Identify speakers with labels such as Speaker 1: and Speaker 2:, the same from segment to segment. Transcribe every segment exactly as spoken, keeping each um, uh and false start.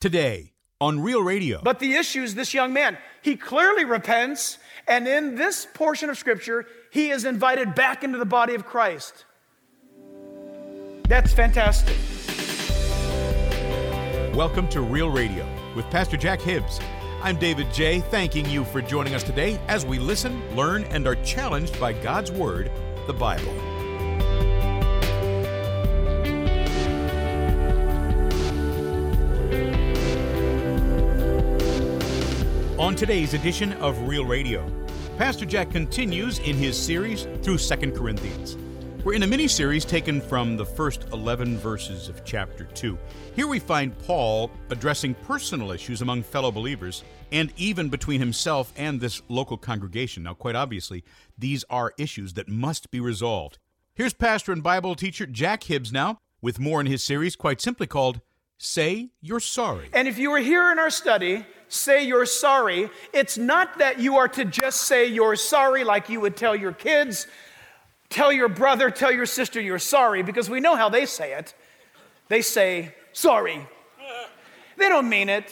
Speaker 1: Today on Real Radio.
Speaker 2: But the issue is this young man, he clearly repents, and in this portion of Scripture, he is invited back into the body of Christ. That's fantastic.
Speaker 1: Welcome to Real Radio with Pastor Jack Hibbs. I'm David J., thanking you for joining us today as we listen, learn, and are challenged by God's Word, the Bible. On today's edition of Real Radio, Pastor Jack continues in his series through Second Corinthians. We're in a mini-series taken from the first eleven verses of chapter two. Here we find Paul addressing personal issues among fellow believers and even between himself and this local congregation. Now, quite obviously, these are issues that must be resolved. Here's pastor and Bible teacher Jack Hibbs now with more in his series, quite simply called Say You're Sorry.
Speaker 2: And if you were here in our study, Say You're Sorry, it's not that you are to just say you're sorry like you would tell your kids, tell your brother, tell your sister you're sorry, because we know how they say it. They say, sorry. They don't mean it,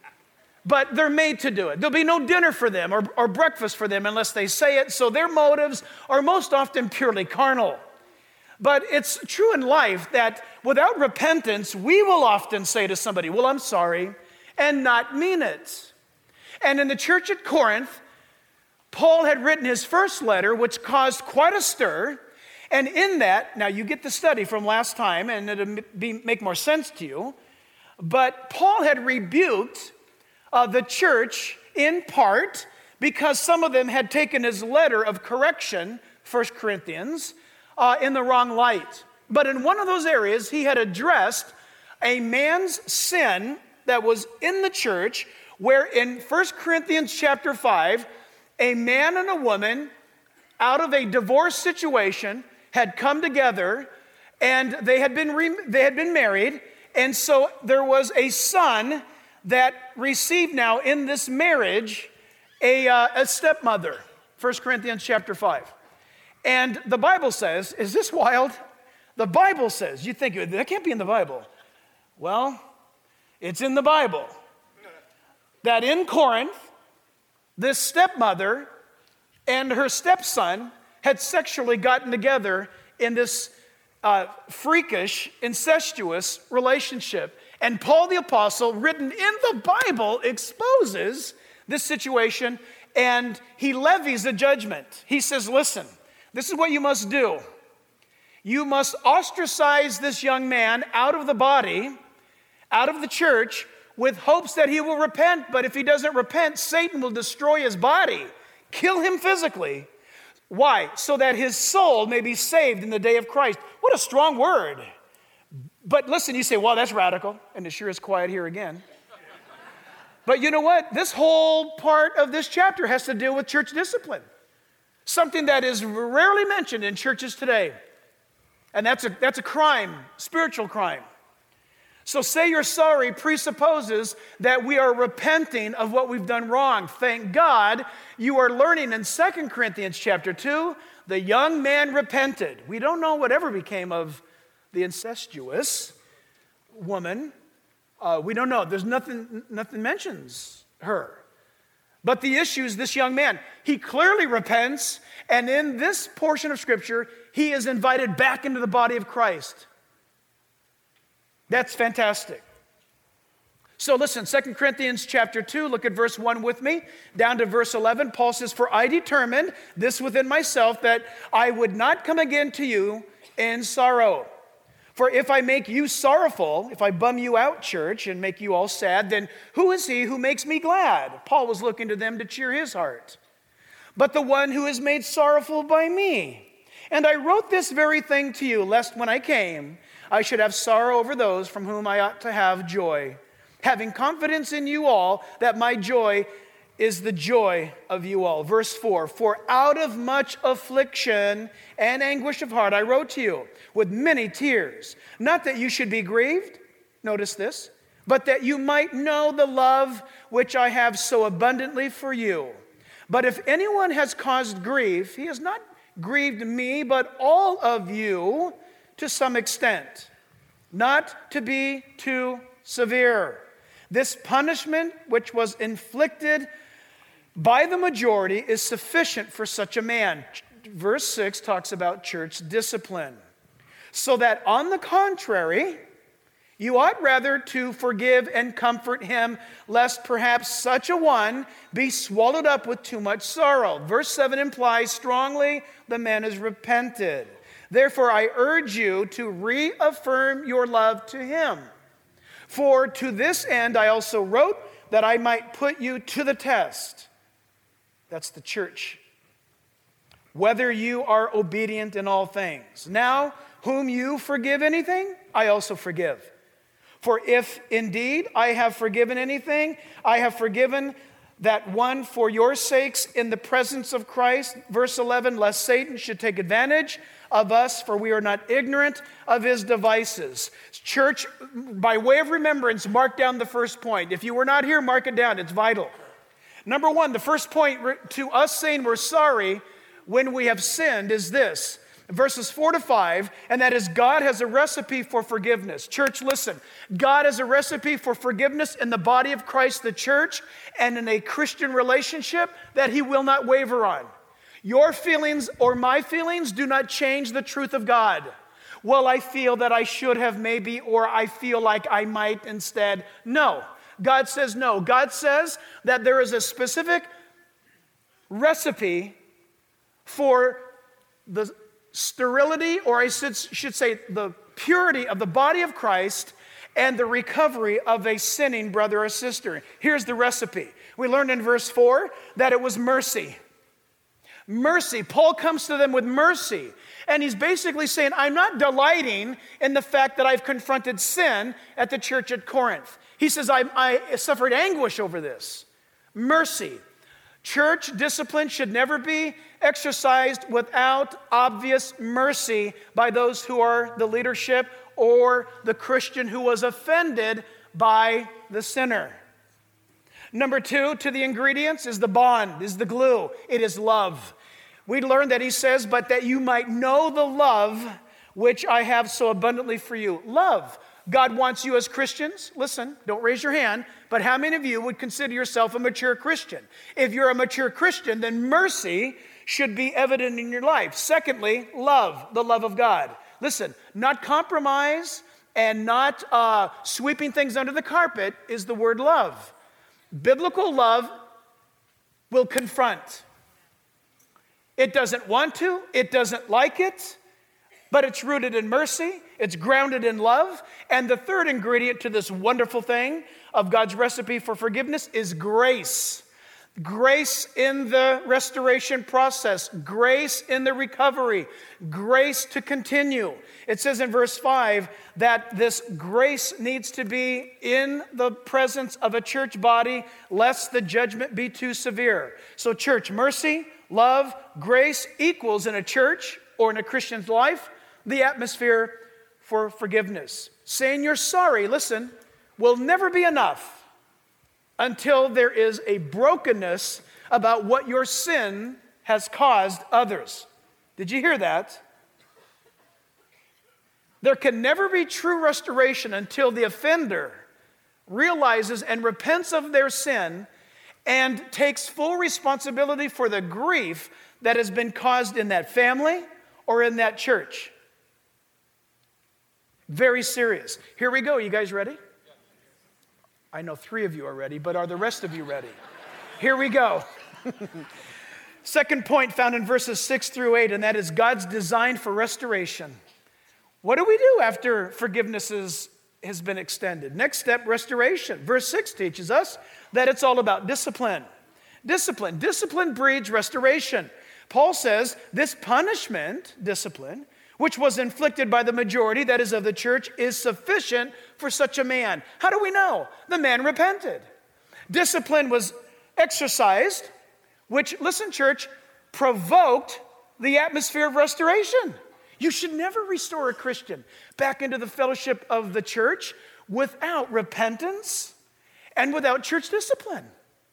Speaker 2: but they're made to do it. There'll be no dinner for them or, or breakfast for them unless they say it, so their motives are most often purely carnal. But it's true in life that without repentance, we will often say to somebody, well, I'm sorry, and not mean it. And in the church at Corinth, Paul had written his first letter, which caused quite a stir. And in that, now you get the study from last time, and it'll be, make more sense to you. But Paul had rebuked uh, the church in part because some of them had taken his letter of correction, First Corinthians, uh, in the wrong light. But in one of those areas, he had addressed a man's sin that was in the church, where in First Corinthians chapter five, a man and a woman out of a divorce situation had come together, and they had been re- they had been married, and so there was a son that received now in this marriage a, uh, a stepmother. First Corinthians chapter five. And the Bible says, is this wild? The Bible says, you think, that can't be in the Bible. Well, it's in the Bible. That in Corinth, this stepmother and her stepson had sexually gotten together in this uh, freakish, incestuous relationship. And Paul the Apostle, written in the Bible, exposes this situation, and he levies a judgment. He says, listen, this is what you must do. You must ostracize this young man out of the body, out of the church, with hopes that he will repent. But if he doesn't repent, Satan will destroy his body, kill him physically. Why? So that his soul may be saved in the day of Christ. What a strong word. But listen, you say, well, that's radical. And it sure is quiet here again. But you know what? This whole part of this chapter has to deal with church discipline. Something that is rarely mentioned in churches today. And that's a, that's a crime, spiritual crime. So say you're sorry presupposes that we are repenting of what we've done wrong. Thank God you are learning in Second Corinthians chapter two, the young man repented. We don't know whatever became of the incestuous woman. Uh, we don't know. There's nothing, nothing mentions her. But the issue is this young man. He clearly repents, and in this portion of Scripture, he is invited back into the body of Christ. That's fantastic. So listen, Second Corinthians chapter two, look at verse one with me, down to verse eleven. Paul says, for I determined this within myself, that I would not come again to you in sorrow. For if I make you sorrowful, if I bum you out, church, and make you all sad, then who is he who makes me glad? Paul was looking to them to cheer his heart. But the one who is made sorrowful by me. And I wrote this very thing to you, lest when I came, I should have sorrow over those from whom I ought to have joy, having confidence in you all that my joy is the joy of you all. Verse four, for out of much affliction and anguish of heart I wrote to you with many tears, not that you should be grieved, notice this, but that you might know the love which I have so abundantly for you. But if anyone has caused grief, he has not grieved me, but all of you to some extent, not to be too severe. This punishment which was inflicted by the majority is sufficient for such a man. Verse six talks about church discipline. So that on the contrary, you ought rather to forgive and comfort him, lest perhaps such a one be swallowed up with too much sorrow. Verse seven implies strongly the man has repented. Therefore, I urge you to reaffirm your love to him. For to this end I also wrote, that I might put you to the test. That's the church. Whether you are obedient in all things. Now, whom you forgive anything, I also forgive. For if indeed I have forgiven anything, I have forgiven that one for your sakes in the presence of Christ. Verse eleven, lest Satan should take advantage of us, for we are not ignorant of his devices. Church, by way of remembrance, mark down the first point. If you were not here, mark it down. It's vital. Number one, the first point to us saying we're sorry when we have sinned is this. Verses four to five, and that is God has a recipe for forgiveness. Church, listen. God has a recipe for forgiveness in the body of Christ, the church, and in a Christian relationship that he will not waver on. Your feelings or my feelings do not change the truth of God. Well, I feel that I should have maybe, or I feel like I might instead. No. God says no. God says that there is a specific recipe for the sterility, or I should, should say the purity of the body of Christ and the recovery of a sinning brother or sister. Here's the recipe. We learned in verse four that it was mercy. Mercy. Paul comes to them with mercy. And he's basically saying, I'm not delighting in the fact that I've confronted sin at the church at Corinth. He says, I, I suffered anguish over this. Mercy. Church discipline should never be exercised without obvious mercy by those who are the leadership or the Christian who was offended by the sinner. Number two, to the ingredients is the bond, is the glue. It is love. We learned that he says, but that you might know the love which I have so abundantly for you. Love. God wants you as Christians. Listen, don't raise your hand, but how many of you would consider yourself a mature Christian? If you're a mature Christian, then mercy should be evident in your life. Secondly, love, the love of God. Listen, not compromise and not uh, sweeping things under the carpet is the word love. Biblical love will confront. It doesn't want to, it doesn't like it, but it's rooted in mercy, it's grounded in love. And the third ingredient to this wonderful thing of God's recipe for forgiveness is grace. Grace in the restoration process, grace in the recovery, grace to continue. It says in verse five that this grace needs to be in the presence of a church body, lest the judgment be too severe. So church, mercy, love, grace equals in a church or in a Christian's life the atmosphere for forgiveness. Saying you're sorry, listen, will never be enough until there is a brokenness about what your sin has caused others. Did you hear that? There can never be true restoration until the offender realizes and repents of their sin and takes full responsibility for the grief that has been caused in that family or in that church. Very serious. Here we go. You guys ready? I know three of you are ready, but are the rest of you ready? Here we go. Second point found in verses six through eight, and that is God's design for restoration. What do we do after forgiveness is, has been extended? Next step, restoration. Verse six teaches us that it's all about discipline. Discipline. Discipline breeds restoration. Paul says this punishment, discipline, which was inflicted by the majority, that is of the church, is sufficient for such a man. How do we know? The man repented. Discipline was exercised, which, listen, church, provoked the atmosphere of restoration. You should never restore a Christian back into the fellowship of the church without repentance and without church discipline.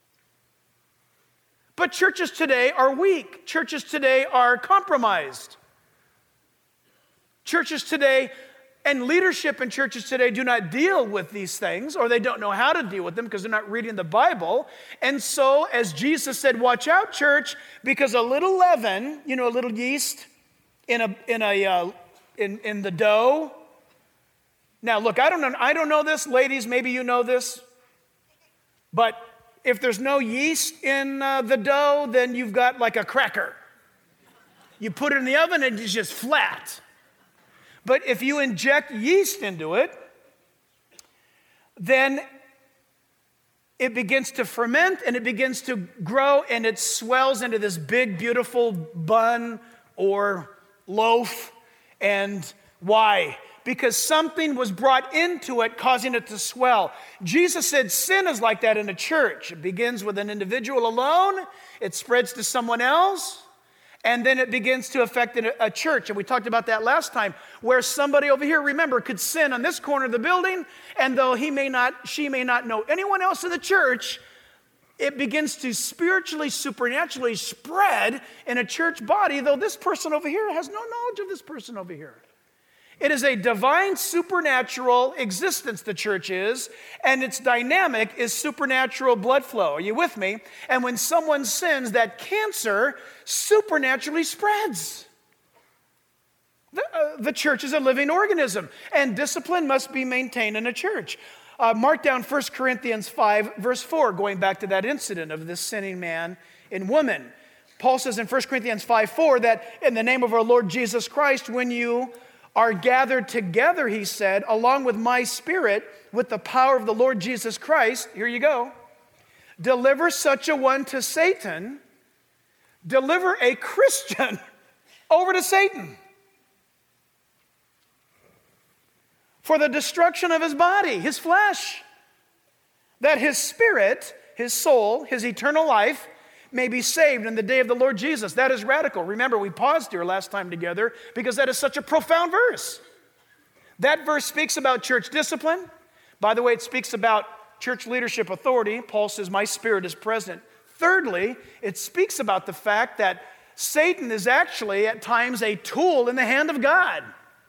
Speaker 2: But churches today are weak. Churches today are compromised. Churches today And leadership in churches today do not deal with these things, or they don't know how to deal with them because they're not reading the Bible. And so, as Jesus said, watch out, church, because a little leaven, you know, a little yeast in a in a uh, in in the dough. Now, look, I don't know, I don't know this, ladies. Maybe you know this, but if there's no yeast in uh, the dough, then you've got like a cracker. You put it in the oven and it's just flat. But if you inject yeast into it, then it begins to ferment and it begins to grow and it swells into this big, beautiful bun or loaf. And why? Because something was brought into it, causing it to swell. Jesus said sin is like that in a church. It begins with an individual alone, it spreads to someone else, and then it begins to affect a church. And we talked about that last time, where somebody over here, remember, could sin on this corner of the building, and though he may not, she may not know anyone else in the church, it begins to spiritually, supernaturally spread in a church body, though this person over here has no knowledge of this person over here. It is a divine, supernatural existence, the church is, and its dynamic is supernatural blood flow. Are you with me? And when someone sins, that cancer supernaturally spreads. The, uh, the church is a living organism, and discipline must be maintained in a church. Uh, mark down First Corinthians five, verse four, going back to that incident of this sinning man and woman. Paul says in First Corinthians five four that in the name of our Lord Jesus Christ, when you are gathered together, he said, along with my spirit, with the power of the Lord Jesus Christ, here you go, deliver such a one to Satan, deliver a Christian over to Satan for the destruction of his body, his flesh, that his spirit, his soul, his eternal life may be saved in the day of the Lord Jesus. That is radical. Remember, we paused here last time together because that is such a profound verse. That verse speaks about church discipline. By the way, it speaks about church leadership authority. Paul says, my spirit is present. Thirdly, it speaks about the fact that Satan is actually at times a tool in the hand of God.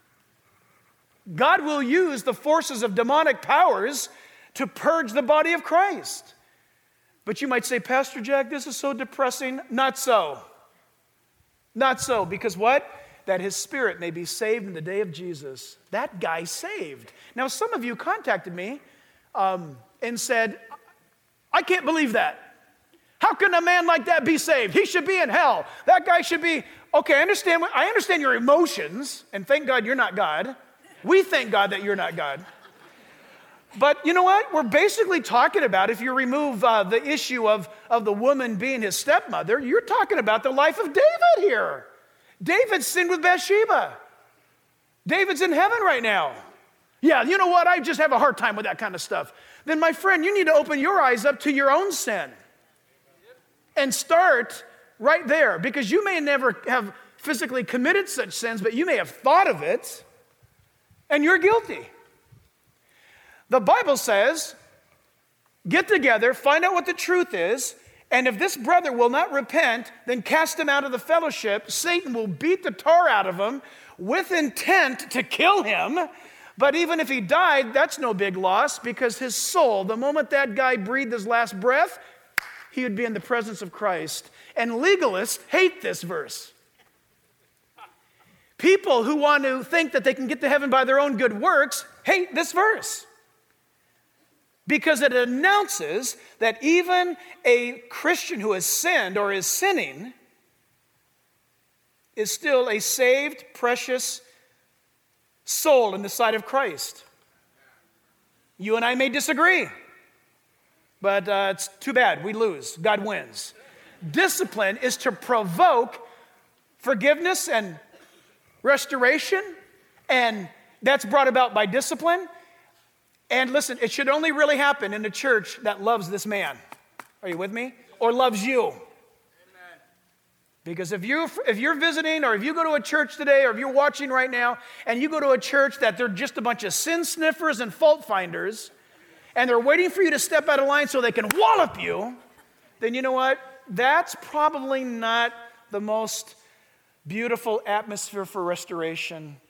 Speaker 2: God will use the forces of demonic powers to purge the body of Christ. But you might say, Pastor Jack, this is so depressing. Not so. Not so. Because what? That his spirit may be saved in the day of Jesus. That guy saved. Now, some of you contacted me um, and said, I can't believe that. How can a man like that be saved? He should be in hell. That guy should be... Okay, I understand, I understand your emotions, and thank God you're not God. We thank God that you're not God. But you know what? We're basically talking about, if you remove uh, the issue of, of the woman being his stepmother, you're talking about the life of David here. David sinned with Bathsheba. David's in heaven right now. Yeah, you know what? I just have a hard time with that kind of stuff. Then, my friend, you need to open your eyes up to your own sin and start right there, because you may never have physically committed such sins, but you may have thought of it, and you're guilty. The Bible says, get together, find out what the truth is, and if this brother will not repent, then cast him out of the fellowship. Satan will beat the tar out of him with intent to kill him. But even if he died, that's no big loss, because his soul, the moment that guy breathed his last breath, he would be in the presence of Christ. And legalists hate this verse. People who want to think that they can get to heaven by their own good works hate this verse, because it announces that even a Christian who has sinned or is sinning is still a saved, precious soul in the sight of Christ. You and I may disagree, but uh, it's too bad. We lose. God wins. Discipline is to provoke forgiveness and restoration, and that's brought about by discipline. And listen, it should only really happen in a church that loves this man. Are you with me? Or loves you. Amen. Because if, you, if you're visiting, or if you go to a church today, or if you're watching right now, and you go to a church that they're just a bunch of sin sniffers and fault finders, and they're waiting for you to step out of line so they can wallop you, then you know what? That's probably not the most beautiful atmosphere for restoration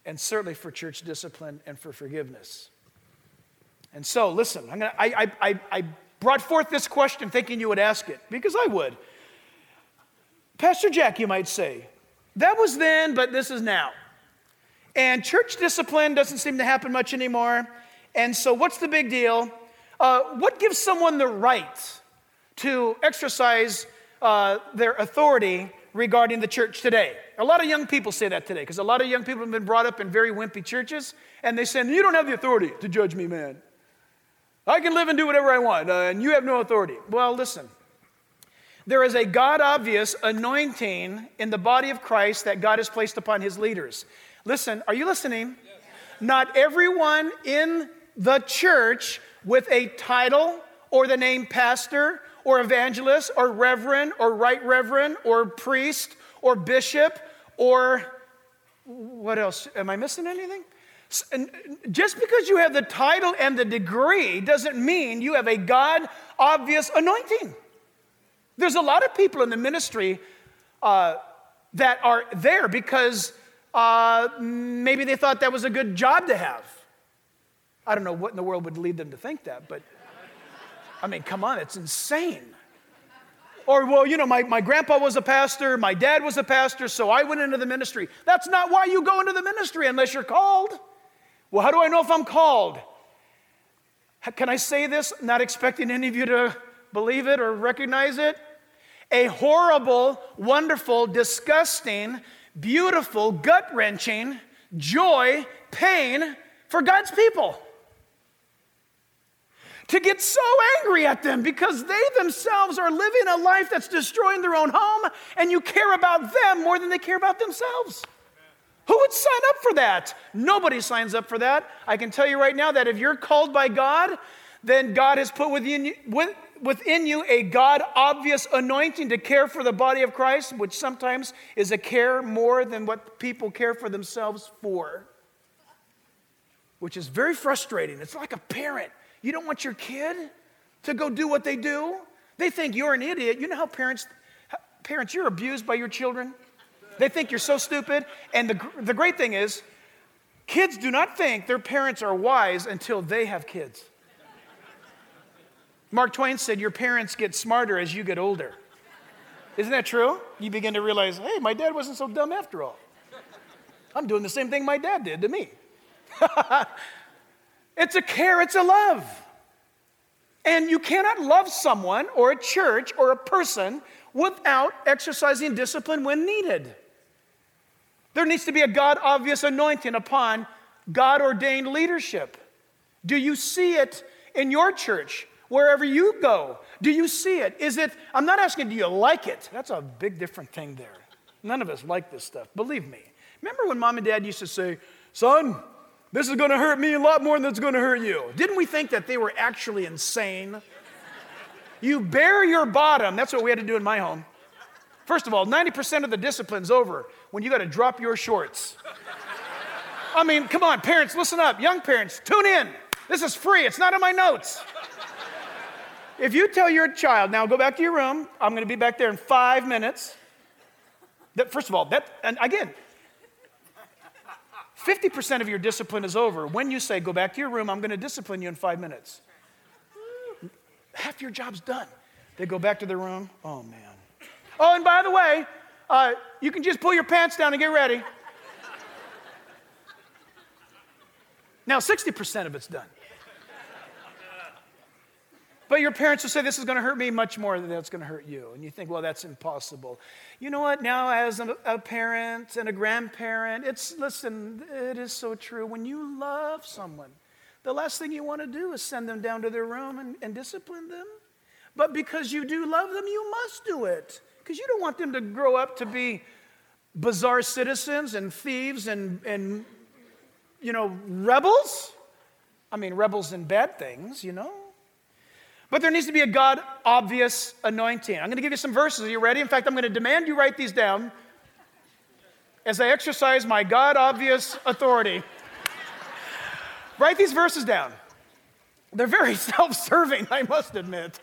Speaker 2: and certainly for church discipline and for forgiveness. And so, listen, I'm gonna, I, I, I, I brought forth this question thinking you would ask it, because I would. Pastor Jack, you might say, that was then, but this is now. And church discipline doesn't seem to happen much anymore. And so what's the big deal? Uh, what gives someone the right to exercise uh, their authority regarding the church today? A lot of young people say that today, because a lot of young people have been brought up in very wimpy churches, and they say, you don't have the authority to judge me, man. I can live and do whatever I want, uh, and you have no authority. Well, listen. There is a God-obvious anointing in the body of Christ that God has placed upon his leaders. Listen, are you listening? Yes. Not everyone in the church with a title or the name pastor or evangelist or reverend or right reverend or priest or bishop or what else? Am I missing anything? And just because you have the title and the degree doesn't mean you have a God-obvious anointing. There's a lot of people in the ministry uh, that are there because uh, maybe they thought that was a good job to have. I don't know what in the world would lead them to think that, but I mean, come on, it's insane. Or, well, you know, my, my grandpa was a pastor, my dad was a pastor, so I went into the ministry. That's not why you go into the ministry unless you're called. Well, how do I know if I'm called? Can I say this, not expecting any of you to believe it or recognize it? A horrible, wonderful, disgusting, beautiful, gut-wrenching joy, pain for God's people. To get so angry at them because they themselves are living a life that's destroying their own home, and you care about them more than they care about themselves. Who would sign up for that? Nobody signs up for that. I can tell you right now that if you're called by God, then God has put within you, within you a God-obvious anointing to care for the body of Christ, which sometimes is a care more than what people care for themselves for, which is very frustrating. It's like a parent. You don't want your kid to go do what they do. They think you're an idiot. You know how parents, parents, you're abused by your children? They think you're so stupid. And the, the great thing is, kids do not think their parents are wise until they have kids. Mark Twain said, your parents get smarter as you get older. Isn't that true? You begin to realize, hey, my dad wasn't so dumb after all. I'm doing the same thing my dad did to me. It's a care, it's a love. And you cannot love someone or a church or a person without exercising discipline when needed. There needs to be a God-obvious anointing upon God-ordained leadership. Do you see it in your church? Wherever you go, do you see it? Is it, I'm not asking, do you like it? That's a big different thing there. None of us like this stuff, believe me. Remember when mom and dad used to say, son, this is going to hurt me a lot more than it's going to hurt you. Didn't we think that they were actually insane? You bare your bottom. That's what we had to do in my home. First of all, ninety percent of the discipline's over when you got to drop your shorts. I mean, come on, parents, listen up. Young parents, tune in. This is free. It's not in my notes. If you tell your child, now go back to your room, I'm going to be back there in five minutes. That, first of all, that, and again, fifty percent of your discipline is over when you say, go back to your room, I'm going to discipline you in five minutes. Half your job's done. They go back to their room. Oh, man. Oh, and by the way, uh, you can just pull your pants down and get ready. Now, sixty percent of it's done. But your parents will say, this is going to hurt me much more than it's going to hurt you. And you think, well, that's impossible. You know what? Now, as a, a parent and a grandparent, it's, listen, it is so true. When you love someone, the last thing you want to do is send them down to their room and, and discipline them. But because you do love them, you must do it. Because you don't want them to grow up to be bizarre citizens and thieves and, and you know, rebels. I mean, rebels in bad things, you know. But there needs to be a God-obvious anointing. I'm going to give you some verses. Are you ready? In fact, I'm going to demand you write these down as I exercise my God-obvious authority. Write these verses down. They're very self-serving, I must admit.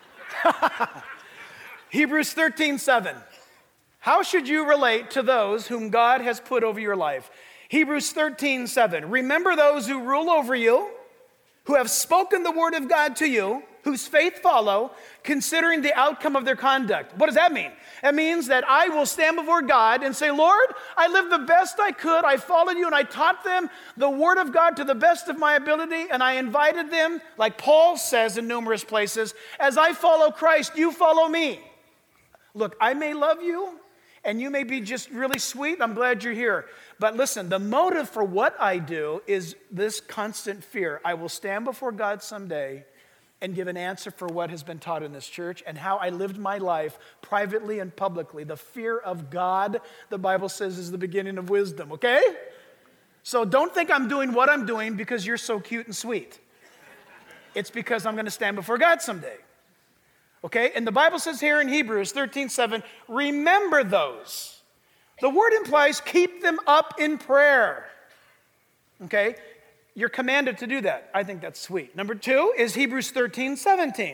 Speaker 2: Hebrews thirteen seven. How should you relate to those whom God has put over your life? Hebrews thirteen seven. Remember those who rule over you, who have spoken the word of God to you, whose faith follow, considering the outcome of their conduct. What does that mean? It means that I will stand before God and say, Lord, I lived the best I could. I followed you and I taught them the word of God to the best of my ability. And I invited them, like Paul says in numerous places, as I follow Christ, you follow me. Look, I may love you and you may be just really sweet. I'm glad you're here. But listen, the motive for what I do is this constant fear. I will stand before God someday and give an answer for what has been taught in this church and how I lived my life privately and publicly. The fear of God, the Bible says, is the beginning of wisdom, okay? So don't think I'm doing what I'm doing because you're so cute and sweet. It's because I'm going to stand before God someday, okay? And the Bible says here in Hebrews thirteen seven, remember those. The word implies keep them up in prayer, okay? You're commanded to do that. I think that's sweet. Number two is Hebrews thirteen seventeen.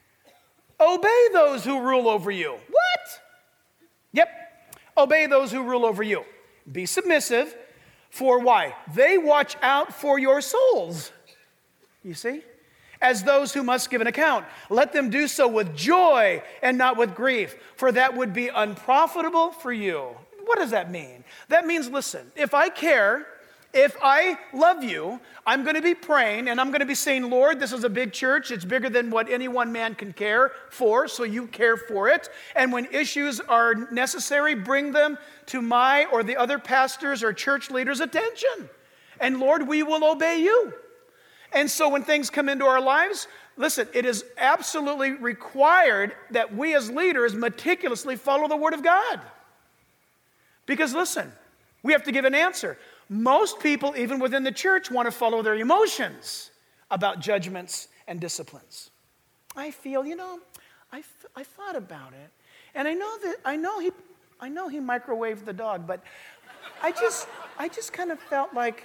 Speaker 2: Obey those who rule over you. What? Yep. Obey those who rule over you. Be submissive. For why? They watch out for your souls. You see? As those who must give an account. Let them do so with joy and not with grief, for that would be unprofitable for you. What does that mean? That means, listen, if I care, if I love you, I'm going to be praying and I'm going to be saying, Lord, this is a big church. It's bigger than what any one man can care for, so you care for it. And when issues are necessary, bring them to my or the other pastors' or church leaders' attention. And Lord, we will obey you. And so when things come into our lives, listen, it is absolutely required that we as leaders meticulously follow the Word of God. Because listen, we have to give an answer. Most people, even within the church, want to follow their emotions about judgments and disciplines. I feel, you know, I, f- I thought about it, and I know that I know he, I know he microwaved the dog, but I just, I just kind of felt like,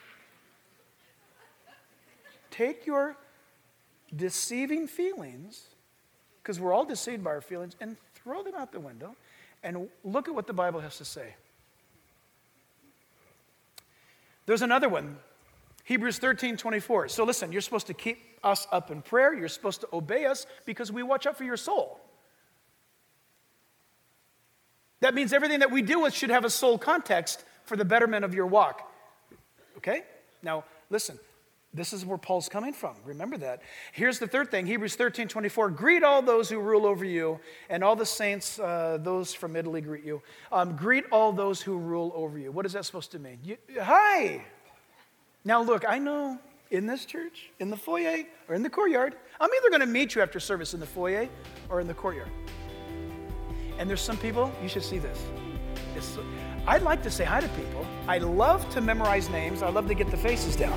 Speaker 2: take your deceiving feelings, because we're all deceived by our feelings, and throw them out the window, and look at what the Bible has to say. There's another one, Hebrews thirteen twenty-four. So listen, you're supposed to keep us up in prayer. You're supposed to obey us because we watch out for your soul. That means everything that we do should have a soul context for the betterment of your walk. Okay? Now, listen, this is where Paul's coming from. Remember that. Here's the third thing, Hebrews thirteen twenty-four. Greet all those who rule over you, and all the saints, uh, those from Italy greet you. Um, greet all those who rule over you. What is that supposed to mean? You, hi. Now look, I know in this church, in the foyer, or in the courtyard, I'm either going to meet you after service in the foyer or in the courtyard. And there's some people, you should see this. It's, I'd like to say hi to people. I love to memorize names. I love to get the faces down.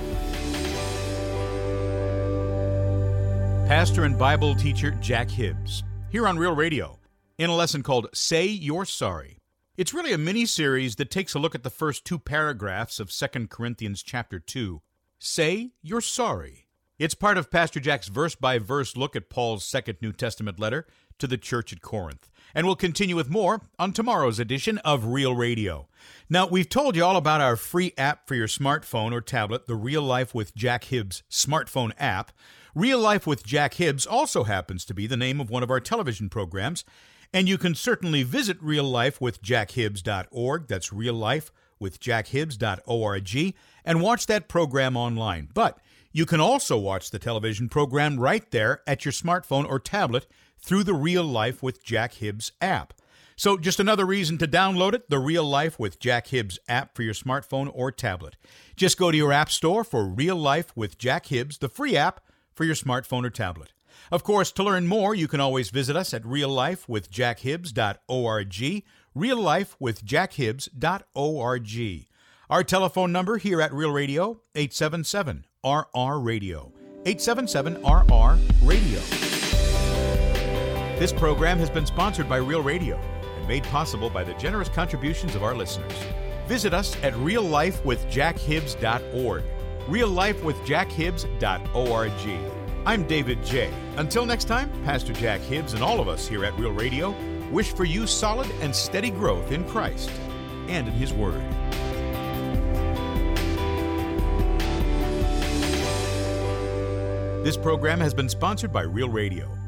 Speaker 1: Pastor and Bible teacher Jack Hibbs, here on Real Radio, in a lesson called Say You're Sorry. It's really a mini-series that takes a look at the first two paragraphs of Second Corinthians chapter two. Say You're Sorry. It's part of Pastor Jack's verse-by-verse look at Paul's second New Testament letter to the church at Corinth. And we'll continue with more on tomorrow's edition of Real Radio. Now, we've told you all about our free app for your smartphone or tablet, the Real Life with Jack Hibbs smartphone app. Real Life with Jack Hibbs also happens to be the name of one of our television programs, and you can certainly visit real life with jack hibbs dot org, that's real life with jack hibbs dot org, and watch that program online. But you can also watch the television program right there at your smartphone or tablet through the Real Life with Jack Hibbs app. So just another reason to download it, the Real Life with Jack Hibbs app for your smartphone or tablet. Just go to your app store for Real Life with Jack Hibbs, the free app for your smartphone or tablet. Of course, to learn more, you can always visit us at real life with jack hibbs dot org, real life with jack hibbs dot org. Our telephone number here at Real Radio, eight seven seven R R Radio, eight seven seven R R Radio. This program has been sponsored by Real Radio and made possible by the generous contributions of our listeners. Visit us at real life with jack hibbs dot org. real life with jack hibbs dot org. I'm David J. Until next time, Pastor Jack Hibbs and all of us here at Real Radio wish for you solid and steady growth in Christ and in His Word. This program has been sponsored by Real Radio.